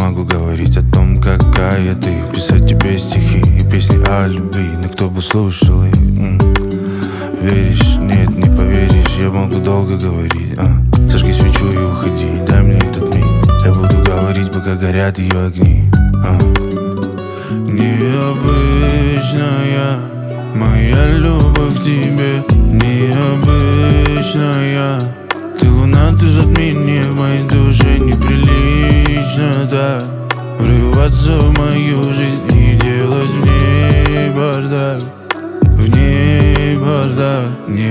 могу говорить о том, какая ты, писать тебе стихи и песни о любви, но кто бы слушал их? Веришь? Нет, не поверишь, я могу долго говорить. Зажги свечу и уходи, дай мне этот миг. Я буду говорить, пока горят ее огни. Необычная моя любовь к тебе, необычная. Ты луна, ты затмение в моей душе, неприлично так врываться в мою жизнь и делать в ней бардак, в ней бардак.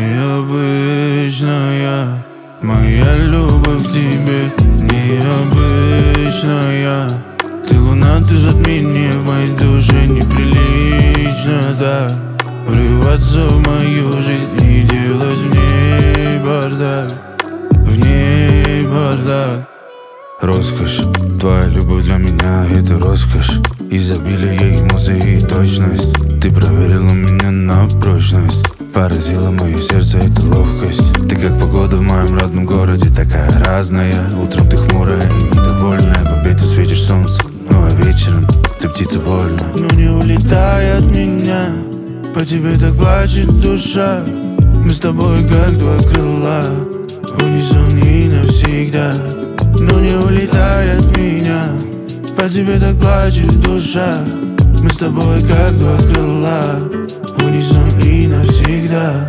Необычная моя любовь к тебе, необычная. Ты луна, ты затмение в моей душе, неприлично так врываться в мою жизнь и делать в ней бардак, в ней бардак. Роскошь, твоя любовь для меня — это роскошь. Изобилие эмоций и точность. Ты проверила меня на прочность, поразила мое сердце эта ловкость. Ты как погода в моем родном городе, такая разная. Утром ты хмурая и недовольная, в обед ты светишь солнце, ну а вечером ты птица вольная. Но не улетай от меня, по тебе так плачет душа. Мы с тобой как два крыла, в унисон и навсегда. Но не улетай от меня, по тебе так плачет душа. Мы с тобой как два крыла, в унисон и навсегда.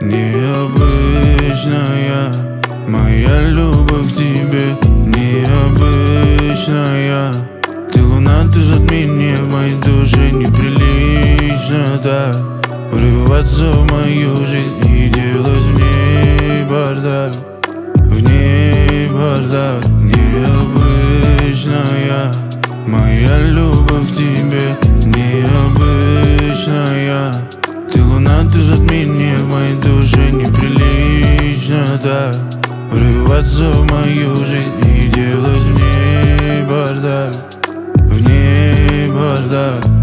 Необычная моя любовь к тебе, необычная. Ты луна, ты затмение в моей душе, неприлично так врываться в мою жизнь и делать в ней бардак, в ней бардак. Необычная моя любовь к тебе, необычная. Ты луна, ты затмение в моей душе, неприлично так врываться в мою жизнь и делать в ней бардак, в ней бардак.